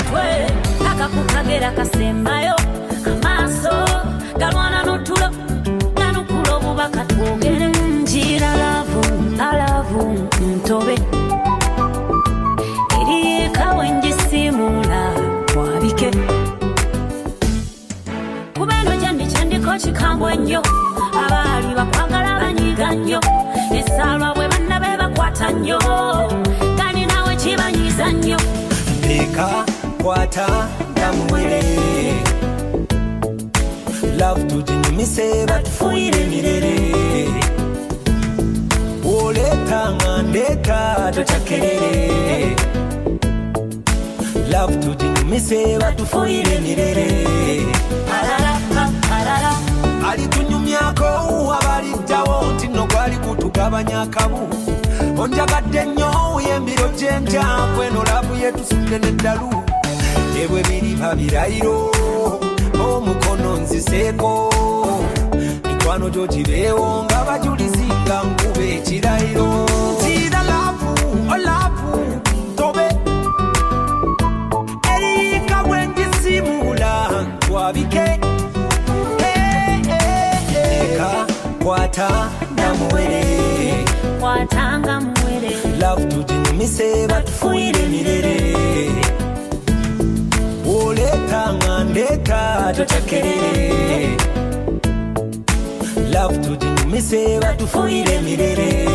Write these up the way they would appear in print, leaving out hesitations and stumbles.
mutwe akakukagera kasembayo amaso galwana n'otulo nanukulo bubaka twogere njira alavu ntobe erika wenjisimula wabike kubeno jandi chandiko chikambwe nnyo abali bakwagala banyiga nnyo esalwa bwe banna be bakwata nnyo kandi nawe kibanyiza nnyo Eka kwata ndamwele Love tujinyumise batufuire mirere Oleta ngandeka tochakerere Love tujinyumise batufuire mirere alitunyumyako abaliddawo nti no gwali kutugabanya akabu onjagadde nnyo yembiro jenja kweno labu yetusudde n'eddalu ebwe biriba birayiro omukono nziseeko mikwano gyo gibeewo nga bajulizi nga nkube ekirayiro ntiira olavu tobe erika bwenjisimula twabike kwata ndamwele kwatanga mwele Love tujinyumise batufuire mirere Oleta ngandeka tochakerere Love tujinyumise batufuire mirere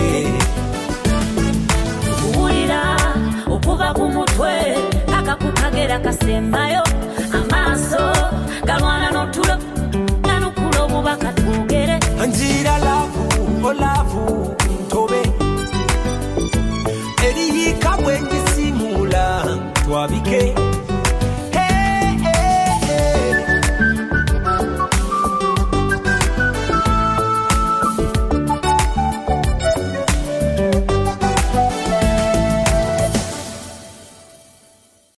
kuwulira okuva ku mutwe akakukagera kasembayo amaso galwana n'otulo nanukulo bubaka twogere Njira olavu ntobe erihika bwenjisimula twabike